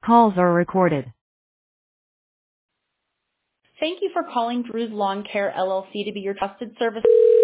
Calls are recorded. Thank you for calling Drew's Lawn Care LLC to be your trusted service.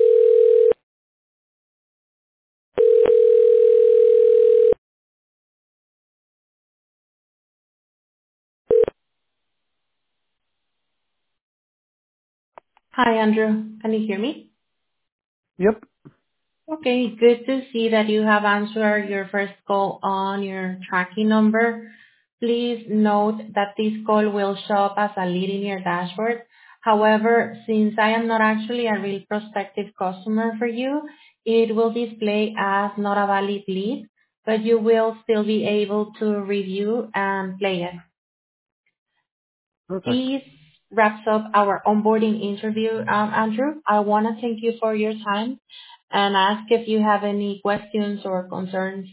Hi, Andrew. Can you hear me? Yep. Okay, good to see that you have answered your first call on your tracking number. Please note that this call will show up as a lead in your dashboard. However, since I am not actually a real prospective customer for you, it will display as not a valid lead, but you will still be able to review and play it. Perfect. This wraps up our onboarding interview, Andrew. I want to thank you for your time and ask if you have any questions or concerns.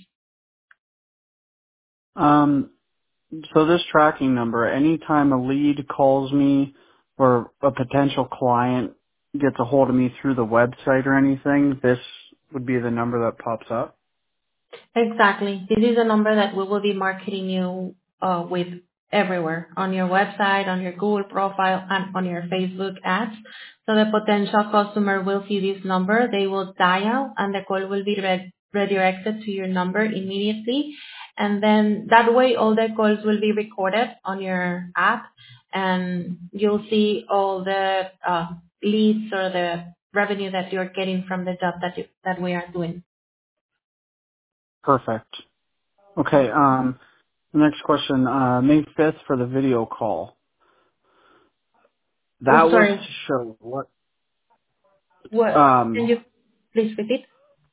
Um, so this tracking number, anytime a lead calls me or a potential client gets a hold of me through the website or anything, this would be the number that pops up? Exactly. This is a number that we will be marketing you with everywhere, on your website, on your Google profile, and on your Facebook ads. So the potential customer will see this number, they will dial, and the call will be redirected to your number immediately. And then that way, all the calls will be recorded on your app, and you'll see all the leads or the revenue that you're getting from the job that we are doing. Perfect. Okay, the next question, May 5th for the video call. Oh, That was sorry. to show what, What? Can you please repeat?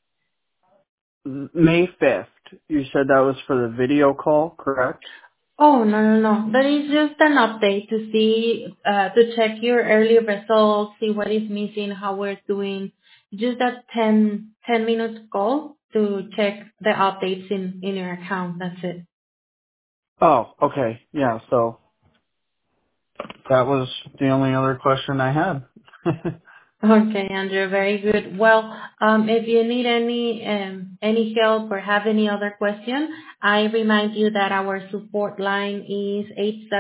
May 5th, you said that was for the video call, correct? Oh, no, no, no. That is just an update to see, to check your early results, see what is missing, how we're doing. Just that 10 minutes call to check the updates in your account. That's it. Oh, okay. Yeah, so that was the only other question I had. Okay, Andrew, very good. Well, if you need any help or have any other question, I remind you that our support line is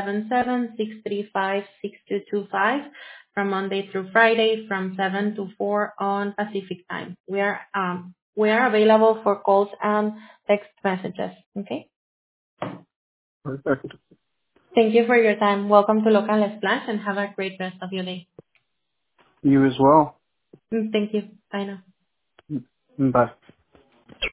877-635-6225 from Monday through Friday from 7 to 4 on Pacific time. We are available for calls and text messages. Okay? Perfect. Thank you for your time. Welcome to Local Splash and have a great rest of your day. You as well. Thank you. Bye now. Bye.